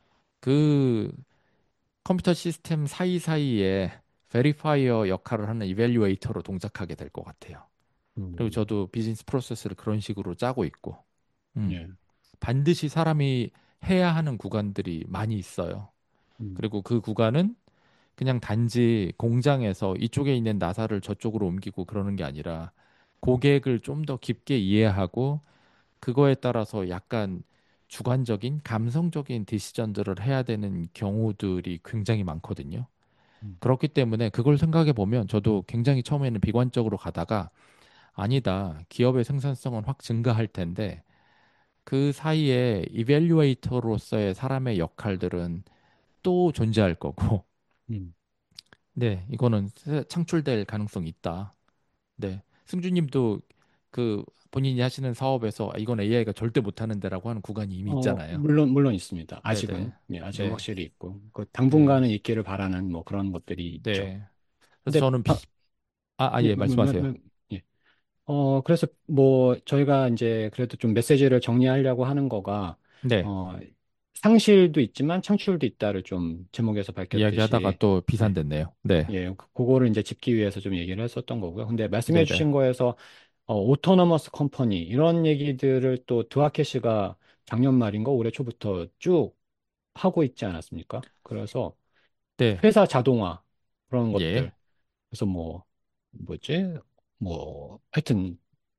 그 컴퓨터 시스템 사이사이에 베리파이어 역할을 하는 이벨리웨이터로 동작하게 될 것 같아요. 그리고 음, 저도 비즈니스 프로세스를 그런 식으로 짜고 있고, 음, 예, 반드시 사람이 해야 하는 구간들이 많이 있어요. 음, 그리고 그 구간은 그냥 단지 공장에서 이쪽에 있는 나사를 저쪽으로 옮기고 그러는 게 아니라 고객을 좀 더 깊게 이해하고 그거에 따라서 약간 주관적인 감성적인 디시전들을 해야 되는 경우들이 굉장히 많거든요. 음, 그렇기 때문에 그걸 생각해 보면 저도 굉장히 처음에는 비관적으로 가다가 아니다. 기업의 생산성은 확 증가할 텐데 그 사이에 이밸류에이터로서의 사람의 역할들은 또 존재할 거고 음. 네, 이거는 창출될 가능성이 있다. 네. 승주님도 그 본인이 하시는 사업에서 아, 이건 AI가 절대 못하는데라고 하는 구간이 이미 있잖아요. 물론 있습니다. 네네. 아직은. 예, 아직은 네. 확실히 있고. 그 네. 당분간은 있기를 바라는 뭐 그런 것들이 있죠. 네. 그래서 근데, 저는 예, 예, 말씀하세요. 예. 그래서 뭐 저희가 이제 그래도 좀 메시지를 정리하려고 하는 거가, 네. 어, 상실도 있지만 창출도 있다를 좀 제목에서 이야기하다가 밝혔듯이, 또 네. 비산됐네요. 네. 예, 그거를 이제 짚기 위해서 좀 얘기를 했었던 거고요. 근데 말씀해 네네. 주신 거에서 오토너머스 컴퍼니 이런 얘기들을 또 드와케시가 작년 말인가 올해 초부터 쭉 하고 있지 않았습니까? 그래서 네. 회사 자동화 그런 예. 것들. 그래서 뭐지? 하여튼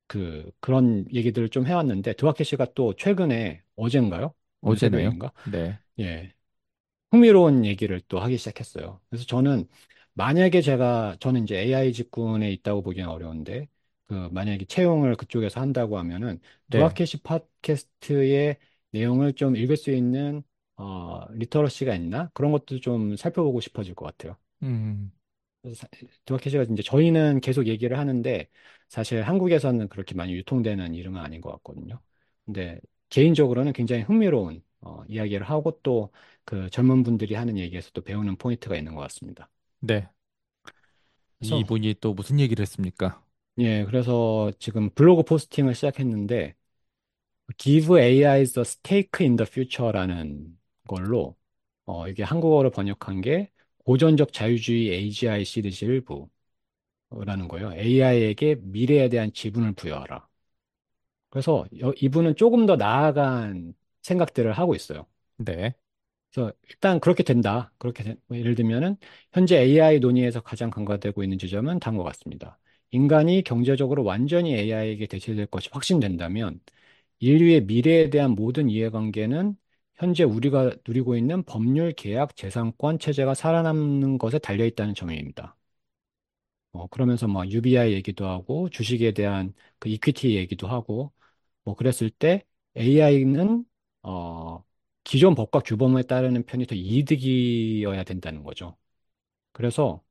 그런 얘기들을 좀 해왔는데 드와케시가 또 최근에 어젠가요? 오늘 어제네요. 새벽인가? 네. 예, 흥미로운 얘기를 또 하기 시작했어요. 그래서 저는 만약에 저는 이제 AI 직군에 있다고 보기는 어려운데, 만약에 채용을 그쪽에서 한다고 하면은, 네. 드와케시 팟캐스트의 내용을 좀 읽을 수 있는, 리터러시가 있나? 그런 것도 좀 살펴보고 싶어질 것 같아요. 음. 그래서 드와케시가 이제 저희는 계속 얘기를 하는데, 사실 한국에서는 그렇게 많이 유통되는 이름은 아닌 것 같거든요. 근데 개인적으로는 굉장히 흥미로운, 이야기를 하고 또 그 젊은 분들이 하는 얘기에서 또 배우는 포인트가 있는 것 같습니다. 네. 그래서, 이분이 또 무슨 얘기를 했습니까? 예, 그래서 지금 블로그 포스팅을 시작했는데, Give AI the stake in the future라는 걸로, 이게 한국어로 번역한 게 고전적 자유주의 AGI 시리즈 일부라는 거예요. AI에게 미래에 대한 지분을 부여하라. 그래서 이분은 조금 더 나아간 생각들을 하고 있어요. 네. 그래서 일단 그렇게 된다. 뭐 예를 들면은 현재 AI 논의에서 가장 강화되고 있는 지점은 다음과 같습니다. 인간이 경제적으로 완전히 AI에게 대체될 것이 확신된다면 인류의 미래에 대한 모든 이해관계는 현재 우리가 누리고 있는 법률, 계약, 재산권 체제가 살아남는 것에 달려 있다는 점입니다. 그러면서 뭐 UBI 얘기도 하고 주식에 대한 그 이퀴티 얘기도 하고 뭐 그랬을 때 AI는 기존 법과 규범에 따르는 편이 더 이득이어야 된다는 거죠. 그래서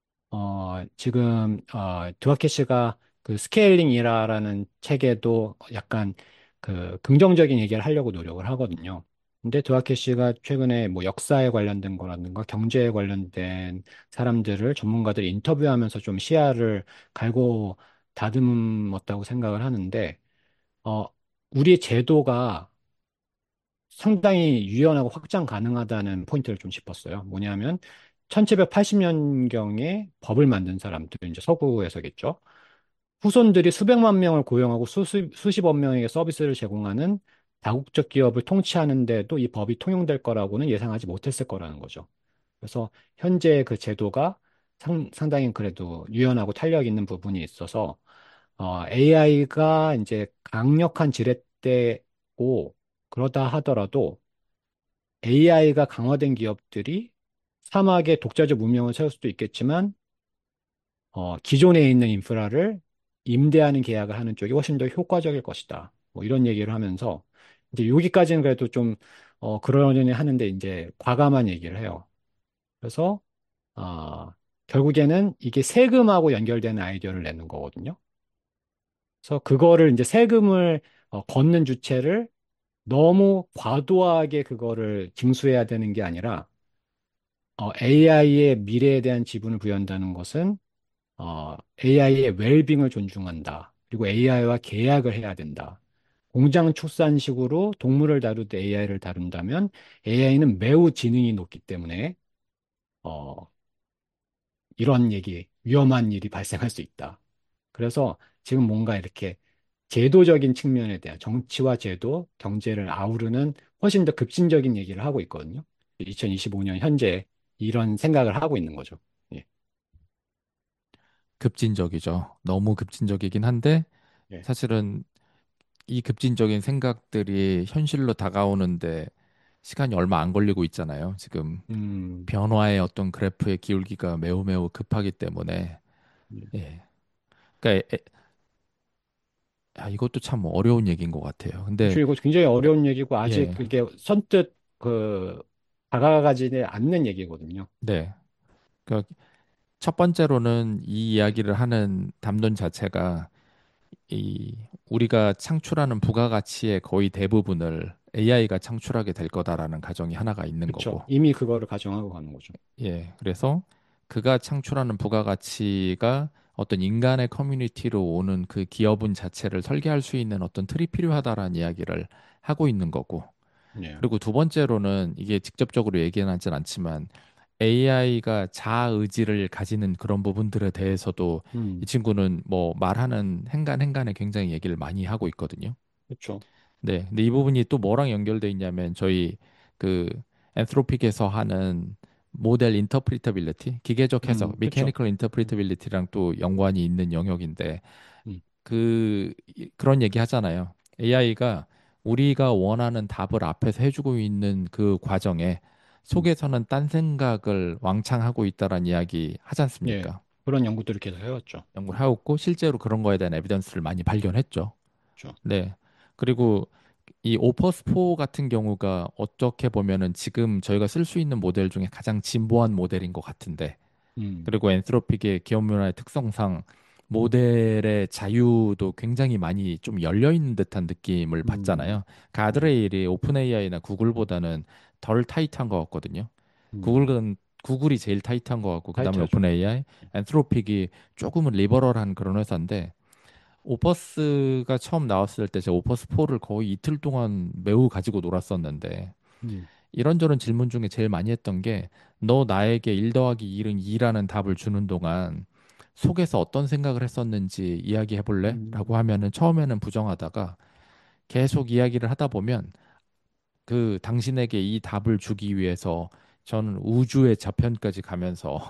지금 드와케시가 그 스케일링 이라라는 책에도 약간 그 긍정적인 얘기를 하려고 노력을 하거든요. 근데 드와케시가 최근에 뭐 역사에 관련된 거라든가 경제에 관련된 전문가들 인터뷰하면서 좀 시야를 갈고 다듬었다고 생각을 하는데 어, 우리 제도가 상당히 유연하고 확장 가능하다는 포인트를 좀 짚었어요. 뭐냐면 1780년경에 법을 만든 사람들, 이제 서구에서겠죠. 후손들이 수백만 명을 고용하고 수십억 명에게 서비스를 제공하는 다국적 기업을 통치하는데도 이 법이 통용될 거라고는 예상하지 못했을 거라는 거죠. 그래서 현재 그 제도가 상당히 그래도 유연하고 탄력 있는 부분이 있어서 AI가 이제 강력한 지렛대고 그러다 하더라도 AI가 강화된 기업들이 사막에 독자적 문명을 세울 수도 있겠지만 기존에 있는 인프라를 임대하는 계약을 하는 쪽이 훨씬 더 효과적일 것이다. 뭐 이런 얘기를 하면서 이제 여기까지는 그래도 좀 그러려니 하는데 이제 과감한 얘기를 해요. 그래서 아, 결국에는 이게 세금하고 연결되는 아이디어를 내는 거거든요. 그래서 그거를 이제 세금을 걷는 주체를 너무 과도하게 그거를 징수해야 되는 게 아니라 AI의 미래에 대한 지분을 부여한다는 것은 AI의 웰빙을 존중한다. 그리고 AI와 계약을 해야 된다. 공장 축산식으로 동물을 다루듯 AI를 다룬다면 AI는 매우 지능이 높기 때문에 어, 이런 위험한 일이 발생할 수 있다. 그래서 지금 뭔가 이렇게 제도적인 측면에 대한 정치와 제도, 경제를 아우르는 훨씬 더 급진적인 얘기를 하고 있거든요. 2025년 현재. 이런 생각을 하고 있는 거죠. 예, 급진적이죠. 너무 급진적이긴 한데 예. 사실은 이 급진적인 생각들이 현실로 다가오는데 시간이 얼마 안 걸리고 있잖아요. 지금 음, 변화의 어떤 그래프의 기울기가 매우 매우 급하기 때문에 예. 예. 그러니까 이것도 참 어려운 얘기인 것 같아요. 근데 그렇죠. 이거 굉장히 어려운 얘기고 아직 예, 그게 선뜻 그 다가가지는 않는 얘기거든요. 네. 그러니까 첫 번째로는 이 이야기를 하는 담론 자체가 이 우리가 창출하는 부가가치의 거의 대부분을 AI가 창출하게 될 거다라는 가정이 하나가 있는 그렇죠. 거고, 이미 그거를 가정하고 가는 거죠. 예, 그래서 그가 창출하는 부가가치가 어떤 인간의 커뮤니티로 오는 그 기업은 자체를 설계할 수 있는 어떤 틀이 필요하다라는 이야기를 하고 있는 거고, 예. 그리고 두 번째로는 이게 직접적으로 얘기는 하진 않지만 AI가 자아 의지를 가지는 그런 부분들에 대해서도 이 음, 친구는 뭐 말하는 행간에 굉장히 얘기를 많이 하고 있거든요. 그렇죠. 네. 근데 이 부분이 또 뭐랑 연결돼 있냐면 저희 그 엔트로픽에서 하는 모델 인터프리터빌리티, 기계적 해석, 그렇죠. 미케니컬 음, 인터프리터빌리티랑 또 연관이 있는 영역인데 음, 그런 얘기 하잖아요. AI가 우리가 원하는 답을 앞에서 해주고 있는 그 과정에 음. 속에서는 딴 생각을 왕창 하고 있다라는 이야기 하지 예. 않습니까? 그런 연구들을 계속 해왔죠. 연구를 하고 있고 실제로 그런 거에 대한 에비던스를 많이 발견했죠. 그렇죠. 네. 그리고 이 오퍼스4 같은 경우가 어떻게 보면은 지금 저희가 쓸 수 있는 모델 중에 가장 진보한 모델인 것 같은데 음, 그리고 엔트로픽의 기업 문화의 특성상 모델의 자유도 굉장히 많이 좀 열려 있는 듯한 느낌을 음, 받잖아요. 예. 가드레일이 오픈 AI나 구글보다는 덜 타이트한 것 같거든요. 음, 구글이 제일 타이트한 것 같고 그다음에 타이트하죠. 오픈 AI, 엔트로픽이 조금은 리버럴한 그런 회사인데 오퍼스가 처음 나왔을 때 제가 오퍼스 4를 거의 이틀 동안 매우 가지고 놀았었는데 음, 이런저런 질문 중에 제일 많이 했던 게 너 나에게 1 더하기 1은 2라는 답을 주는 동안 속에서 어떤 생각을 했었는지 이야기해 볼래? 라고 음, 하면은 처음에는 부정하다가 계속 이야기를 하다 보면 그 당신에게 이 답을 주기 위해서 저는 우주의 저편까지 가면서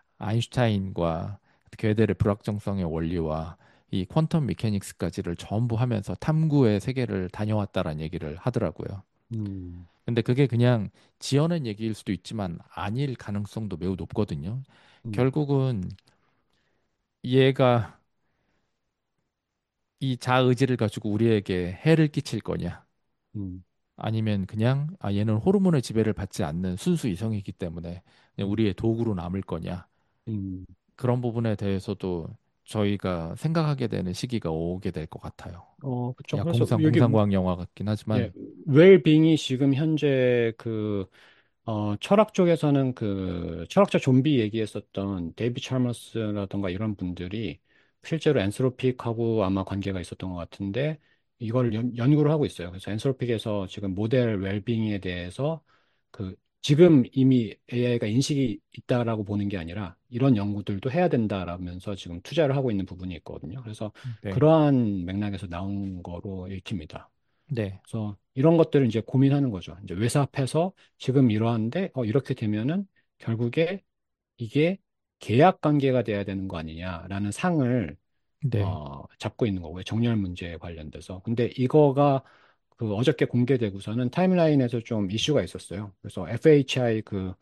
아인슈타인과 gödel의 불확정성의 원리와 이 퀀텀 미케닉스까지를 전부 하면서 탐구의 세계를 다녀왔다라는 얘기를 하더라고요. 음, 근데 그게 그냥 지어낸 얘기일 수도 있지만 아닐 가능성도 매우 높거든요. 음, 결국은 얘가 이 자의지를 가지고 우리에게 해를 끼칠 거냐? 음, 아니면 그냥 얘는 호르몬의 지배를 받지 않는 순수 이성이기 때문에 그냥 음, 우리의 도구로 남을 거냐? 음. 그런 부분에 대해서도 저희가 생각하게 되는 시기가 오게 될 것 같아요. 그렇죠. 그냥 그래서 여기, 공상과학 영화 같긴 예, 하지만, 웰빙이 지금 현재 철학 쪽에서는 철학자 좀비 얘기했었던 데이비 찰머스라던가 이런 분들이 실제로 엔스로픽하고 아마 관계가 있었던 것 같은데 이걸 연구를 하고 있어요. 그래서 엔스로픽에서 지금 모델 웰빙에 대해서 지금 이미 AI가 인식이 있다라고 보는 게 아니라 이런 연구들도 해야 된다라면서 지금 투자를 하고 있는 부분이 있거든요. 그래서 네, 그러한 맥락에서 나온 거로 읽힙니다. 네, 그래서 이런 것들을 이제 고민하는 거죠. 이제 회사 앞에서 지금 이러한데, 이렇게 되면은 결국에 이게 계약 관계가 돼야 되는 거 아니냐라는 상을, 네, 잡고 있는 거고요. 정렬 문제에 관련돼서. 근데 이거가 어저께 공개되고서는 타임라인에서 좀 이슈가 있었어요. 그래서 FHI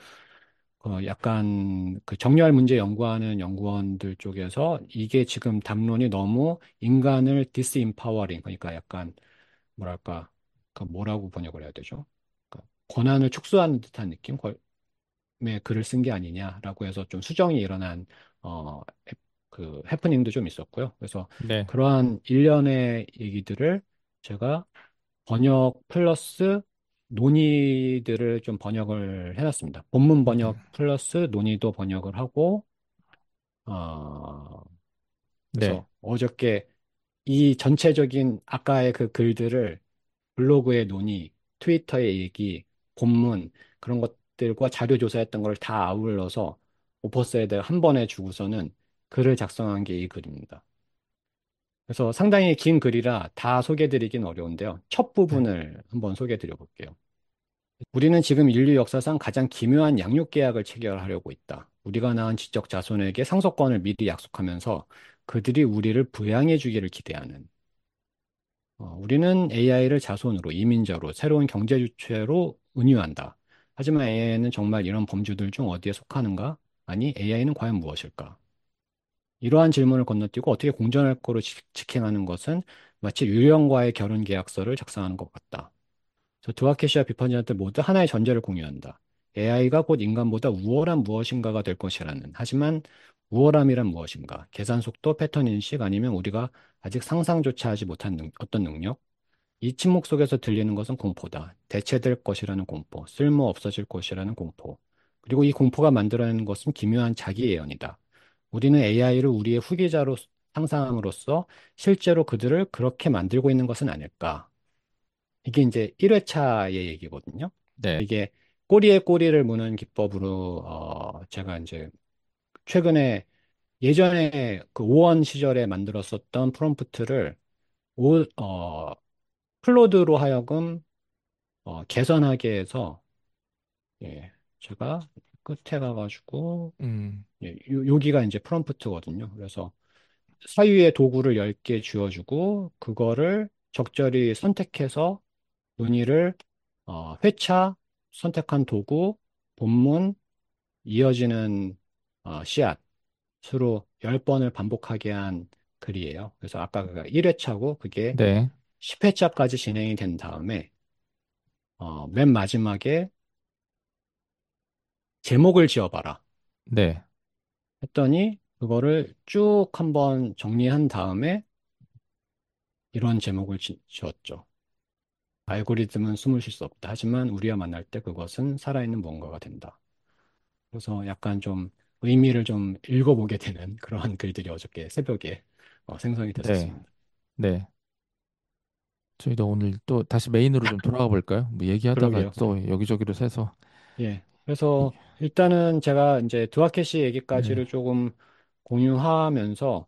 약간 정렬 문제 연구하는 연구원들 쪽에서 이게 지금 담론이 너무 인간을 디스임파워링, 그러니까 약간 뭐랄까, 뭐라고 번역을 해야 되죠? 권한을 축소하는 듯한 느낌의 글을 쓴 게 아니냐라고 해서 좀 수정이 일어난, 어, 해프닝도 좀 있었고요. 그래서 네, 그러한 일련의 얘기들을 제가 번역 플러스 논의들을 좀 번역을 해놨습니다. 본문 네, 번역 플러스 논의도 번역을 하고, 어, 네, 그래서 어저께 이 전체적인 아까의 그 글들을 블로그의 논의, 트위터의 얘기, 본문 그런 것들과 자료 조사했던 걸 다 아울러서 오퍼스에다 한 번에 주고서는 글을 작성한 게 이 글입니다. 그래서 상당히 긴 글이라 다 소개해드리긴 어려운데요. 첫 네. 부분을 한번 소개해드려 볼게요. 우리는 지금 인류 역사상 가장 기묘한 양육 계약을 체결하려고 있다. 우리가 낳은 지적 자손에게 상속권을 미리 약속하면서 그들이 우리를 부양해 주기를 기대하는. 우리는 AI를 자손으로, 이민자로, 새로운 경제 주체로 은유한다. 하지만 AI는 정말 이런 범주들 중 어디에 속하는가? 아니, AI는 과연 무엇일까? 이러한 질문을 건너뛰고 어떻게 공존할 거로 직행하는 것은 마치 유령과의 결혼 계약서를 작성하는 것 같다. 저 드와케시와 비판자들 모두 하나의 전제를 공유한다. AI가 곧 인간보다 우월한 무엇인가가 될 것이라는. 하지만 우월함이란 무엇인가? 계산 속도, 패턴 인식 아니면 우리가 아직 상상조차 하지 못한 어떤 능력? 이 침묵 속에서 들리는 것은 공포다. 대체될 것이라는 공포, 쓸모 없어질 것이라는 공포. 그리고 이 공포가 만들어내는 것은 기묘한 자기 예언이다. 우리는 AI를 우리의 후계자로 상상함으로써 실제로 그들을 그렇게 만들고 있는 것은 아닐까? 이게 이제 1회차의 얘기거든요. 네, 이게 꼬리에 꼬리를 무는 기법으로 제가 이제 최근에 예전에 그 오원 시절에 만들었었던 프롬프트를 클로드로 하여금 개선하게 해서 예, 제가 끝에 가가지고 음, 여기가 이제 프롬프트거든요. 그래서 사유의 도구를 10개 주어주고 그거를 적절히 선택해서 문의를 회차, 선택한 도구, 본문, 이어지는 씨앗으로 10번을 반복하게 한 글이에요. 그래서 아까 그 1회차고 그게 네, 10회차까지 진행이 된 다음에 맨 마지막에 제목을 지어봐라 네, 했더니 그거를 쭉 한번 정리한 다음에 이런 제목을 지었죠. 알고리즘은 숨을 쉴 수 없다. 하지만 우리와 만날 때 그것은 살아있는 뭔가가 된다. 그래서 약간 좀 의미를 좀 읽어보게 되는 그러한 글들이 어저께 새벽에 생성이 네, 됐었습니다. 네. 저희도 오늘 또 다시 메인으로 좀 돌아가 볼까요? 뭐 얘기하다가 그러게요. 예. 또 여기저기로 새서. 예. 이- 그래서 일단은 제가 이제 드와케시 네, 얘기까지를 조금 공유하면서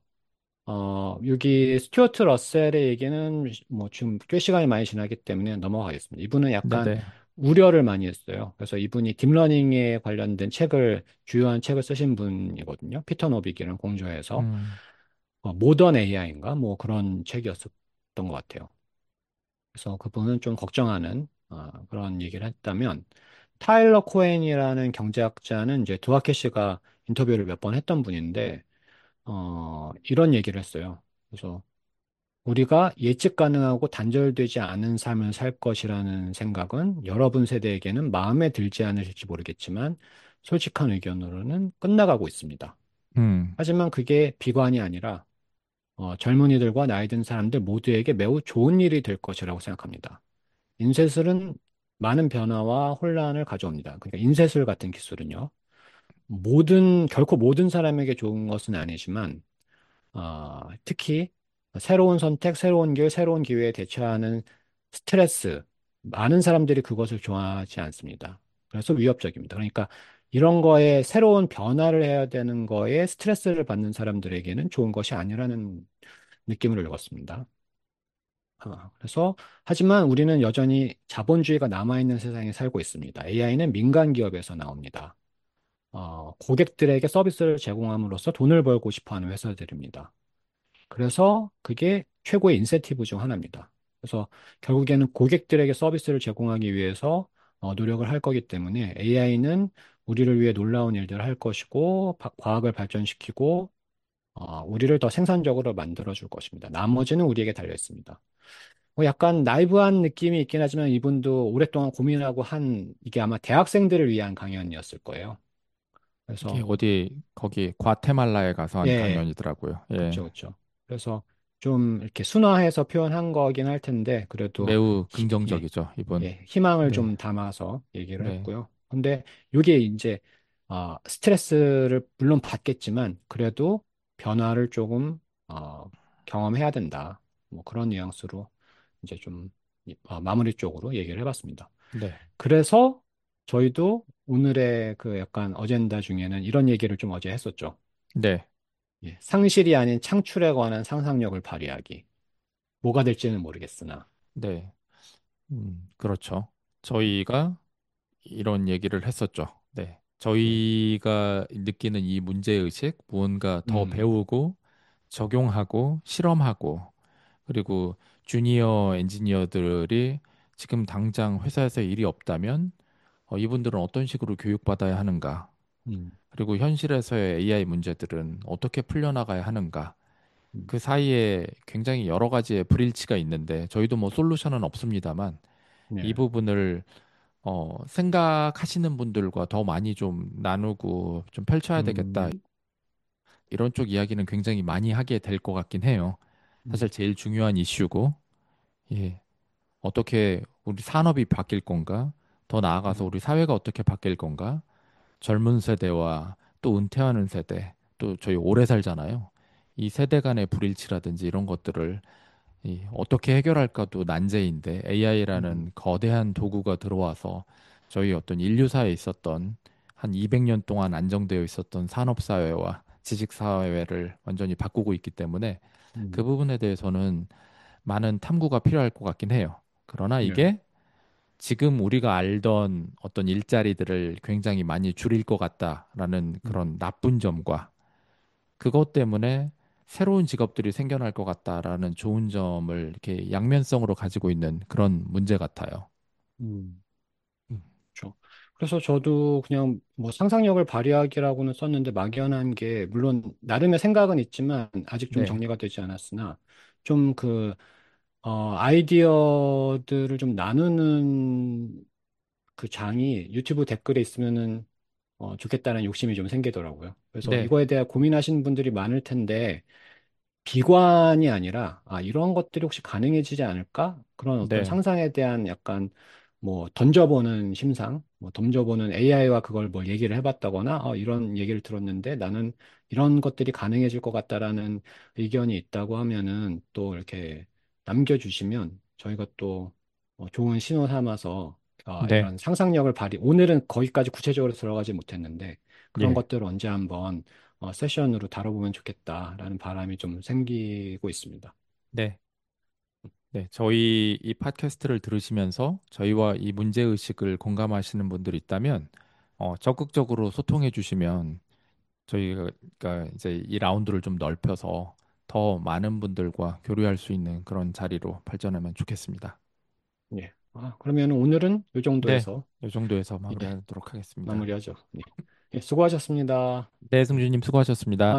여기 스튜어트 러셀의 얘기는 뭐 지금 꽤 시간이 많이 지나기 때문에 넘어가겠습니다. 이분은 네, 약간 네. 우려를 많이 했어요. 그래서 이분이 딥러닝에 관련된 주요한 책을 쓰신 분이거든요. 피터 노빅이랑 공조해서 음, 모던 AI인가? 뭐 그런 책이었었던 것 같아요. 그래서 그분은 좀 걱정하는 그런 얘기를 했다면 타일러 코엔이라는 경제학자는 이제 두아케시가 인터뷰를 몇 번 했던 분인데 이런 얘기를 했어요. 그래서 우리가 예측 가능하고 단절되지 않은 삶을 살 것이라는 생각은 여러분 세대에게는 마음에 들지 않으실지 모르겠지만 솔직한 의견으로는 끝나가고 있습니다. 음, 하지만 그게 비관이 아니라 젊은이들과 나이 든 사람들 모두에게 매우 좋은 일이 될 것이라고 생각합니다. 인쇄술은 많은 변화와 혼란을 가져옵니다. 그러니까 인쇄술 같은 기술은요. 결코 모든 사람에게 좋은 것은 아니지만, 특히 새로운 선택, 새로운 길, 새로운 기회에 대처하는 스트레스, 많은 사람들이 그것을 좋아하지 않습니다. 그래서 위협적입니다. 그러니까 이런 거에 새로운 변화를 해야 되는 거에 스트레스를 받는 사람들에게는 좋은 것이 아니라는 느낌을 읽었습니다. 그래서, 하지만 우리는 여전히 자본주의가 남아있는 세상에 살고 있습니다. AI는 민간 기업에서 나옵니다. 고객들에게 서비스를 제공함으로써 돈을 벌고 싶어 하는 회사들입니다. 그래서 그게 최고의 인센티브 중 하나입니다. 그래서 결국에는 고객들에게 서비스를 제공하기 위해서 노력을 할 거기 때문에 AI는 우리를 위해 놀라운 일들을 할 것이고, 과학을 발전시키고, 우리를 더 생산적으로 만들어 줄 것입니다. 나머지는 우리에게 달려 있습니다. 약간 나이브한 느낌이 있긴 하지만 이분도 오랫동안 고민하고 이게 아마 대학생들을 위한 강연이었을 거예요. 이게 그래서, 어디 거기 과테말라에 가서 한 예, 강연이더라고요. 예, 그쵸, 그쵸. 그래서 좀 이렇게 순화해서 표현한 거긴 할 텐데, 그래도, 매우 예, 긍정적이죠, 이분. 희망을 네, 좀 담아서 얘기를 네, 했고요. 근데 이게 이제, 스트레스를 물론 받겠지만, 그래도 변화를 조금, 경험해야 된다. 뭐 그런 뉘앙스로 이제 좀, 마무리 쪽으로 얘기를 해봤습니다. 네, 그래서 저희도 오늘의 그 약간 어젠다 중에는 이런 얘기를 좀 어제 했었죠. 네, 상실이 아닌 창출에 관한 상상력을 발휘하기. 뭐가 될지는 모르겠으나. 네. 그렇죠. 예, 저희가 이런 얘기를 했었죠. 네. 네. 저희가 느끼는 이 문제의식, 무언가 더 음, 배우고, 적용하고, 실험하고, 그리고 주니어 엔지니어들이 지금 당장 회사에서 일이 없다면, 이분들은 어떤 식으로 교육받아야 하는가? 음, 그리고 현실에서의 AI 문제들은 어떻게 풀려나가야 하는가? 음, 그 사이에 굉장히 여러 가지의 불일치가 있는데, 저희도 뭐 솔루션은 없습니다만, 이 네. 부분을 생각하시는 분들과 더 많이 좀 나누고 좀 펼쳐야 되겠다. 음, 이런 쪽 이야기는 굉장히 많이 하게 될 것 같긴 해요. 음, 사실 제일 중요한 이슈고, 예, 어떻게 우리 산업이 바뀔 건가? 더 나아가서 음, 우리 사회가 어떻게 바뀔 건가? 젊은 세대와 또 은퇴하는 세대, 또 저희 오래 살잖아요. 이 세대 간의 불일치라든지 이런 것들을 어떻게 해결할까도 난제인데 음, AI라는 거대한 도구가 들어와서 저희 어떤 인류사에 있었던 한 200년 동안 안정되어 있었던 산업사회와 지식사회를 완전히 바꾸고 있기 때문에 그 음, 부분에 대해서는 많은 탐구가 필요할 것 같긴 해요. 그러나 네. 이게 지금 우리가 알던 어떤 일자리들을 굉장히 많이 줄일 것 같다라는 음, 그런 나쁜 점과 그것 때문에 새로운 직업들이 생겨날 것 같다라는 좋은 점을 이렇게 양면성으로 가지고 있는 그런 문제 같아요. 음. 음. 그렇죠. 그래서 저도 그냥 뭐 상상력을 발휘하기라고는 썼는데 막연한 게 물론 나름의 생각은 있지만 아직 좀 네, 정리가 되지 않았으나 좀 아이디어들을 좀 나누는 그 장이 유튜브 댓글에 있으면은 좋겠다는 욕심이 좀 생기더라고요. 그래서 네, 이거에 대해 고민하시는 분들이 많을 텐데 비관이 아니라, 이런 것들이 혹시 가능해지지 않을까? 그런 어떤 네, 상상에 대한 약간, 뭐, 던져보는 심상, 뭐, 던져보는 AI와 그걸 뭘 얘기를 해봤다거나, 이런 얘기를 들었는데 나는 이런 것들이 가능해질 것 같다라는 의견이 있다고 하면은 또 이렇게 남겨주시면 저희가 또 좋은 신호 삼아서 네, 이런 상상력을 오늘은 거기까지 구체적으로 들어가지 못했는데 그런 예, 것들을 언제 한번 세션으로 다뤄보면 좋겠다라는 바람이 좀 생기고 있습니다. 네, 네. 저희 이 팟캐스트를 들으시면서 저희와 이 문제의식을 공감하시는 분들이 있다면 적극적으로 소통해 주시면 저희가 그러니까 이제 이 라운드를 좀 넓혀서 더 많은 분들과 교류할 수 있는 그런 자리로 발전하면 좋겠습니다. 예. 그러면 오늘은 이 네, 정도에서 이 정도에서 예, 마무리하도록 하겠습니다. 마무리하죠. 예. 예, 수고하셨습니다. 네, 승준님 수고하셨습니다.